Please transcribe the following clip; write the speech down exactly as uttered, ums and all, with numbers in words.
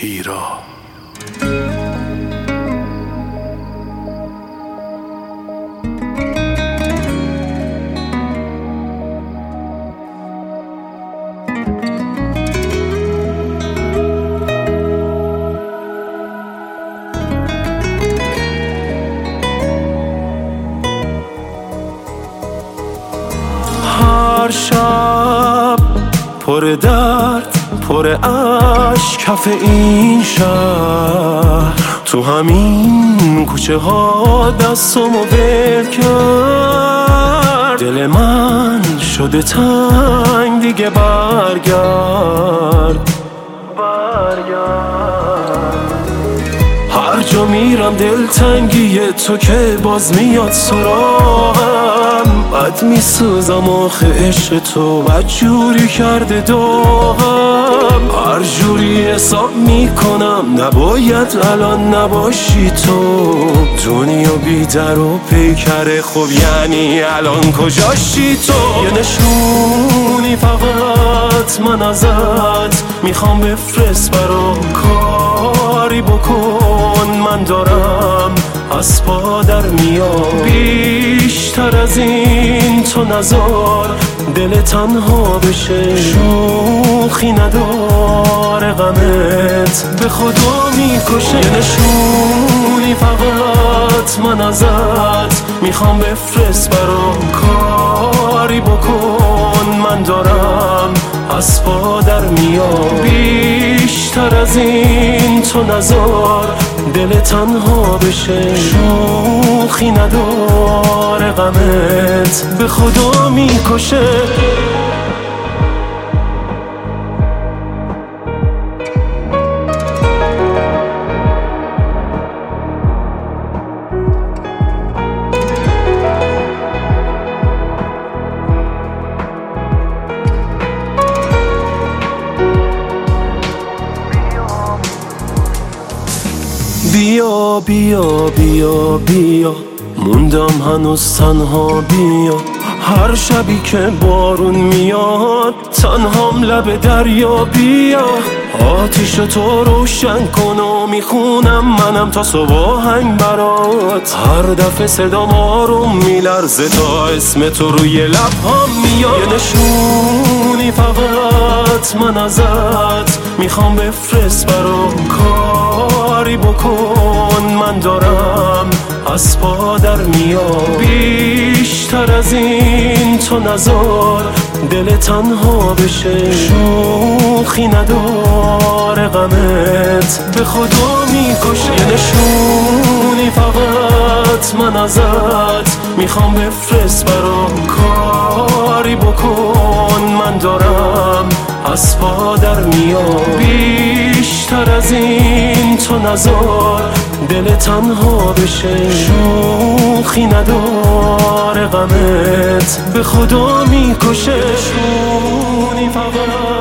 هیرا. هر شب پر درد پر اشک کف این شهر، تو همین کوچه ها دستمو ول کرد. دل من شده تنگ دیگه برگرد برگرد. هر جا میرم دلتنگی تو که باز میاد سراغم. بد میسوزم آخه عشق تو بدجوری کرده داغم. هر جوری حساب میکنم نباید الان نباشی تو. دنیا بی در و پیکره، خب یعنی الان کجاشی تو؟ یه نشونی فقط من ازت میخوام بفرست برام، کاری بکن من دارم از پا در میام. بیشتر از این تو نزار دل تنها بشه، شوخی نداره غمت به خدا میکشه. یه نشونی فقط من ازت میخوام بفرست برام، کاری بکن من دارم از پا در میام. بیشتر از این تو نزار دل تنها بشه، شوخی نداره غمت به خدا میکشه. بیا بیا بیا بیا، موندم هنوز تنها. بیا هر شبی که بارون میاد تنهام لب دریا. بیا آتیش تو روشن کن و میخونم منم تا صبح آهنگ برات. هر دفعه صدام آروم میلرزه تا اسم تو روی لبهام میاد. یه نشونی فقط من ازت میخوام بفرست برام، کاری بکن من دارم از پا در میام. بیشتر از این تو نزار دل تنها بشه، شوخی نداره غمت به خدا میکشه. یه نشونی فقط من ازت میخوام بفرست برام، کاری بکن من دارم از پا در میام. بیشتر از این تو نزار دل تنها بشه، شوخی نداره غمت به خدا میکشه. شونی فقط